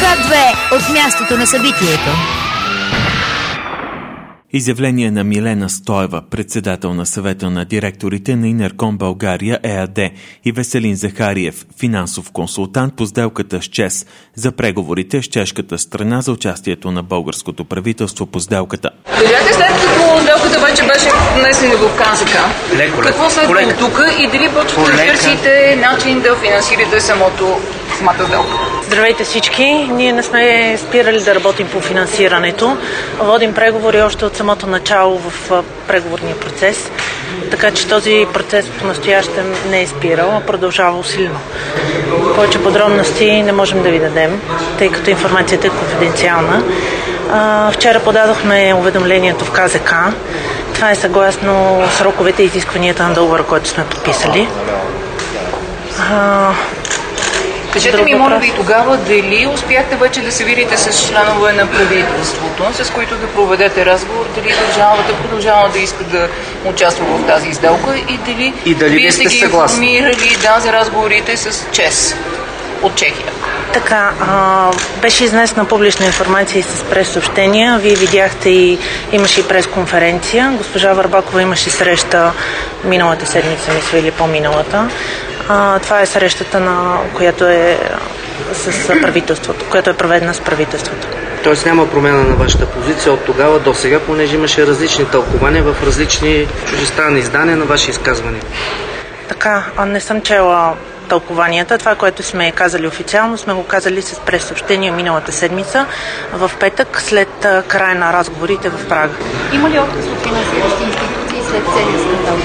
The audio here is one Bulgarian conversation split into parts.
К2 от мястото на събитието. Изявление на Милена Стоева, председател на съвета на директорите на Инерком България ЕАД, и Веселин Захариев, финансов консултант по сделката с ЧЕЗ, за преговорите с чешката страна за участието на българското правителство по сделката. Видяхте, след като сделката вече беше внесена в КЗК, какво следва тук и дали почвате да търсите начин да финансирате самата сделка? Здравейте всички! Ние не сме спирали да работим по финансирането. Водим преговори още от самото начало в преговорния процес, така че този процес по-настоящем не е спирал, а продължава усилено. Повече подробности не можем да ви дадем, тъй като информацията е конфиденциална. Вчера подадохме уведомлението в КЗК. Това е съгласно сроковете и изискванията на договора, който сме подписали. Кажете ми, моля ви, тогава дали успяхте вече да се видите с членове на правителството, с които да проведете разговор, дали държавата продължава да иска да участва в тази сделка и дали вие сте ги информирали за разговорите с ЧЕЗ от Чехия? Така, беше изнесена публична информация и с прес-съобщения. Вие видяхте и имаше и пресконференция. Госпожа Върбакова имаше среща миналата седмица, мисля, или по-миналата. Това е срещата, която е с правителството, която е проведена с правителството. Тоест няма промяна на вашата позиция от тогава до сега, понеже имаше различни тълкования в различни чуждестранни издания на ваши изказвания. Така, не съм чела тълкованията. Това, което сме казали официално, сме го казали с прес-съобщения миналата седмица в петък, след края на разговорите в Прага. Има ли отказ от финансиращи институции след целия скандал?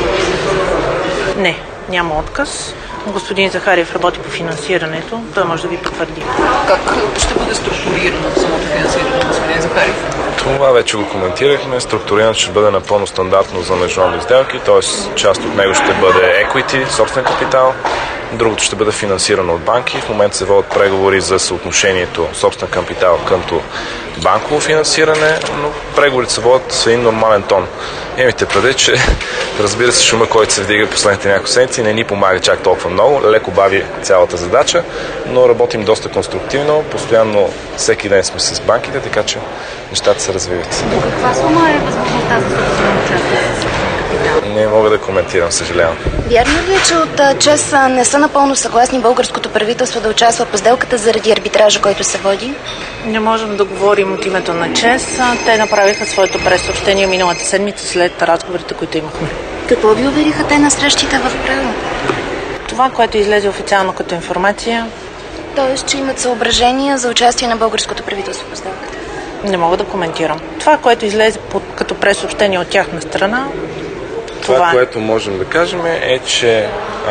Не, няма отказ. Господин Захариев работи по финансирането. Той може да ви потвърди. Как ще бъде структурирано самото финансиране на господин Захариев? Това вече го коментирахме. Структурирането ще бъде напълно стандартно за международни сделки, т.е. част от него ще бъде equity, собствен капитал, другото ще бъде финансирано от банки. В момента се водят преговори за съотношението собствен капитал къмто банково финансиране, но преговорите се водят с един нормален тон. Имайте предвид, че разбира се шума, който се вдига последните няколко седмици, не ни помага чак толкова много, леко бави цялата задача, но работим доста конструктивно, постоянно всеки ден сме с банките, така че нещата се развиват. До каква сума е възможността за собствено участие? Не мога да коментирам, съжалявам. Вярно ли е, че от ЧЕЗ не са напълно съгласни българското правителство да участва по сделката заради арбитража, който се води? Не можем да говорим от името на ЧЕЗ. Те направиха своето прес-съобщение миналата седмица след разговорите, които имахме. Какво ви увериха те на срещите в Прага? Това, което излезе официално като информация. Тоест, че имат съображения за участие на българското правителство по сделката? Не мога да коментирам. Това, което излезе като прес-съобщение от тяхна страна, това, което можем да кажем е, че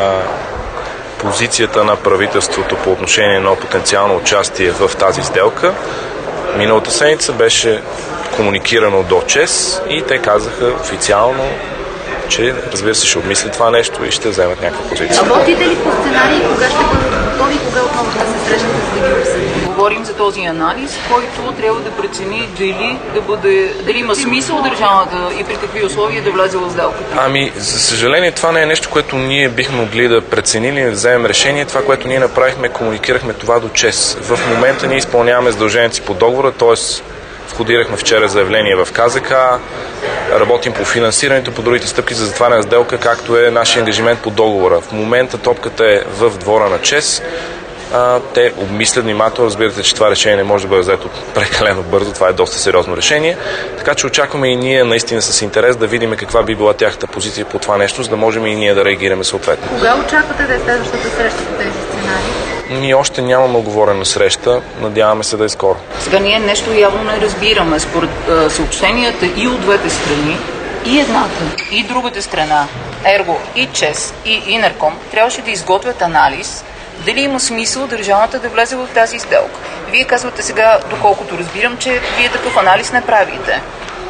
позицията на правителството по отношение на потенциално участие в тази сделка миналата седмица беше комуникирано до ЧЕЗ и те казаха официално, че разбира се ще обмислят това нещо и ще вземат някаква позиция. Работите ли по сценарии, кога ще бъдат готови, кога отново ще се срещнете за да ги обсъдим? Говорим за този анализ, който трябва да прецени дали има смисъл държавата и при какви условия да влезе в сделката. За съжаление, това не е нещо, което ние бихме могли да преценим и да вземем решение. Това, което ние направихме, комуникирахме това до ЧЕЗ. В момента ние изпълняваме задълженията си по договора, т.е. входирахме вчера заявление в КЗК, работим по финансирането, по другите стъпки за затваряне на сделка, както е нашия ангажимент по договора. В момента топката е в двора на ЧЕЗ. Те обмислят внимателно, разбирате, че това решение не може да бъде взето прекалено бързо, това е доста сериозно решение, така че очакваме и ние наистина с интерес да видим каква би била тяхната позиция по това нещо, за да можем и ние да реагираме съответно. Кога очаквате да е следващата среща по тези сценарии? Ние още нямаме оговорена среща, надяваме се да е скоро. Сега ние нещо явно не разбираме. Според съобщенията и от двете страни, и едната, и другата страна, Ерго, и ЧЕЗ, и Инерком, трябваше да изготвят анализ дали има смисъл държавата да влезе в тази сделка. Вие казвате сега, доколкото разбирам, че вие такъв анализ не правите.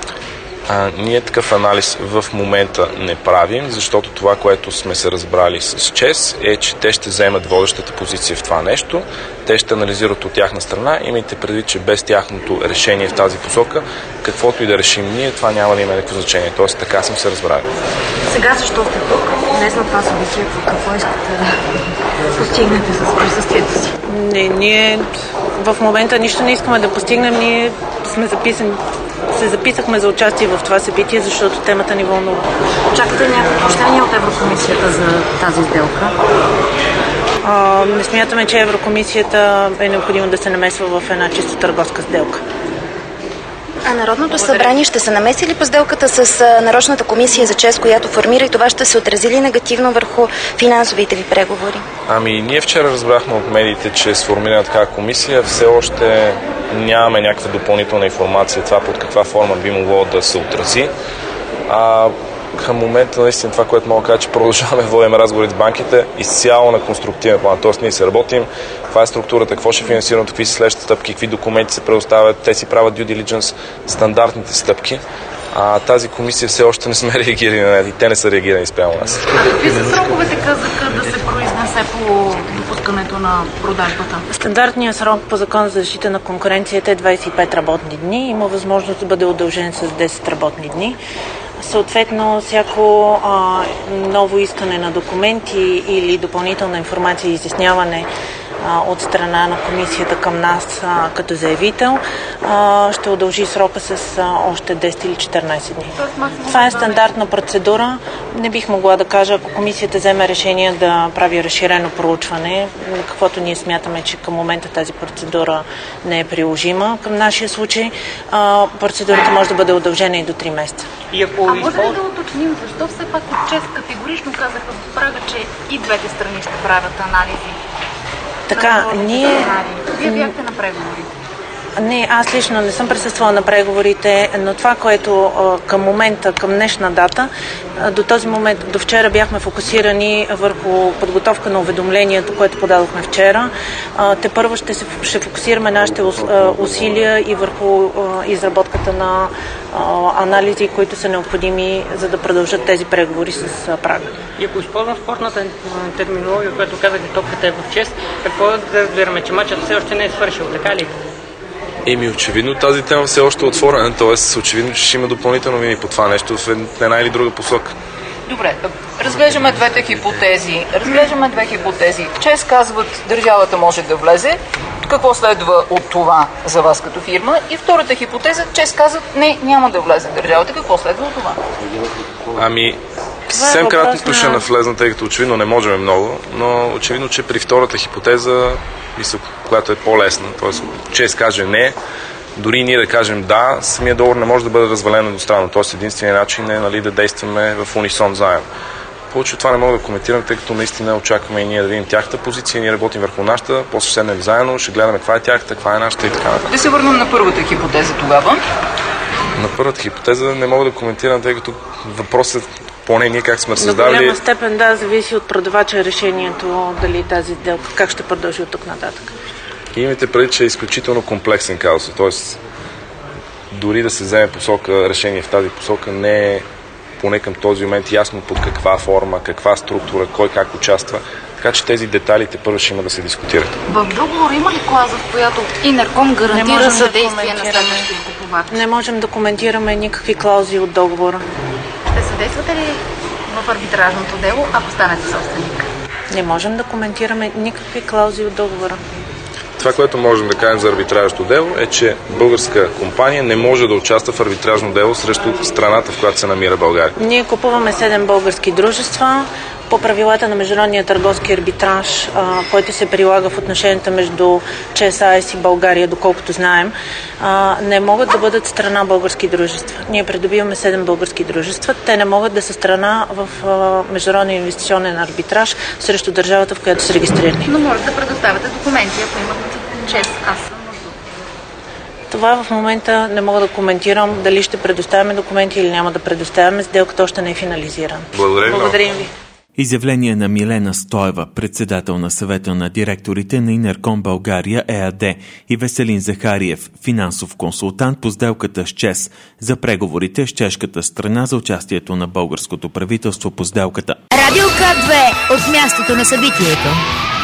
Ние такъв анализ в момента не правим, защото това, което сме се разбрали с ЧЕЗ е, че те ще вземат водещата позиция в това нещо, те ще анализират от тяхна страна. Имайте предвид, че без тяхното решение в тази посока, каквото и да решим ние, това няма да има никакво значение. Тоест така съм се разбрали. Сега защо сте тук? Днес на това събитие, какво искате да постигнете с присъствието си? Ние в момента нищо не искаме да постигнем. Ние се записахме за участие в това събитие, защото темата ни вълнува. Очаквате някакво поощрение от Еврокомисията за тази сделка? Не смятаме, че Еврокомисията е необходимо да се намесва в една чисто търговска сделка. А Народното събрание ще се намеси ли по сделката с нарочната комисия за ЧЕЗ, която формира, и това ще се отрази ли негативно върху финансовите ви преговори? Ние вчера разбрахме от медиите, че е сформирана такава комисия. Все още нямаме някаква допълнителна информация това под каква форма би могло да се отрази. Към момента наистина това, което мога да кажа, че продължаваме да водим разговори с банките изцяло на конструктивен план. Тоест ние се работим, каква е структурата, какво ще финансираме, какви са следващите стъпки, какви документи се предоставят, те си правят due diligence, стандартните стъпки. Тази комисия все още не сме реагирали на нея и те не са реагирани спрямо нас. Какви са сроковете, казаха, да се произнесе по допускането на продажбата? Стандартният срок по Закон за защита на конкуренцията е 25 работни дни. Има възможност да бъде удължен с 10 работни дни. Съответно, всяко ново искане на документи или допълнителна информация и изясняване от страна на комисията към нас като заявител ще удължи срока с още 10 или 14 дни. Това е стандартна процедура. Не бих могла да кажа, ако комисията вземе решение да прави разширено проучване, каквото ние смятаме, че към момента тази процедура не е приложима. Към нашия случай процедурата може да бъде удължена и до 3 месеца. Може ли да уточним защо все пак от ЧЕЗ категорично казаха в прага, че и двете страни ще правят анализи? Така, Вие бяхте на преговори. Не, аз лично не съм присъствала на преговорите, но това, което към момента, към днешна дата, до този момент, до вчера бяхме фокусирани върху подготовка на уведомлението, което подадохме вчера. Те първо ще фокусираме нашите усилия и върху изработката на анализи, които са необходими, за да продължат тези преговори с Прага. И ако използвам спортната терминология, която казахте, топката е в ЧЕЗ, какво да разбираме, че матчът все още не е свършил, така ли? Очевидно тази тема все още е отворена, т.е. очевидно, че ще има допълнително вини по това нещо в една или друга посока. Добре, разглеждаме две хипотези. ЧЕЗ казват, държавата може да влезе. Какво следва от това за вас като фирма? И втората хипотеза, ЧЕЗ казват, не, няма да влезе държавата. Какво следва от това? Съвсем кратко ще навлезна, тъй като очевидно не можем много, но очевидно, че при втората хипотеза, която е по-лесна, т.е. ЧЕЗ каже не, дори ние да кажем да, самия договор не може да бъде развален едностранно. Т.е. единственият начин е да действаме в унисон заедно. Повече това не мога да коментирам, тъй като наистина очакваме и ние да видим тяхната позиция, ние работим върху нашата, после седнем заедно, ще гледаме каква е тяхната, каква е нашата и така нататък. Да се върнем на първата хипотеза тогава. На първата хипотеза не мога да коментирам, тъй като въпросът поне ние как сме създали. До голяма степен зависи от продавача решението дали тази сделка как ще продължи от тук нататък. Имайте преди, че е изключително комплексен казус, т.е. дори да се вземе решение в тази посока не е поне към този момент ясно под каква форма, каква структура, кой как участва. Така че тези детайлите първо ще има да се дискутират. В договора има ли клауза, в която Инерком гарантира съдействие на следващия купувач? Не можем да коментираме никакви клаузи от договора. Ще съдействате ли в арбитражното дело, ако станете собственик? Не можем да коментираме никакви клаузи от договора. Това, което можем да кажем за арбитражното дело е, че българска компания не може да участва в арбитражно дело срещу страната, в която се намира България. Ние купуваме 7 български дружества по правилата на Международния търговски арбитраж, който се прилага в отношенията между ЧЕЗ АЕС и България, доколкото знаем, не могат да бъдат страна български дружества. Ние придобиваме 7 български дружества. Те не могат да са страна в Международния инвестиционен арбитраж срещу държавата, в която са регистрирани. Но може да предоставяте документи, ако имат ЧЕЗ АЕС. Това в момента не мога да коментирам дали ще предоставяме документи или няма да предоставяме. Сделката още не е финализирана. Благодарим ви. Изявление на Милена Стоева, председател на съвета на директорите на Инерком България ЕАД, и Веселин Захариев, финансов консултант по сделката с ЧЕЗ, за преговорите с чешката страна за участието на българското правителство по сделката. Радио К2 от мястото на събитието.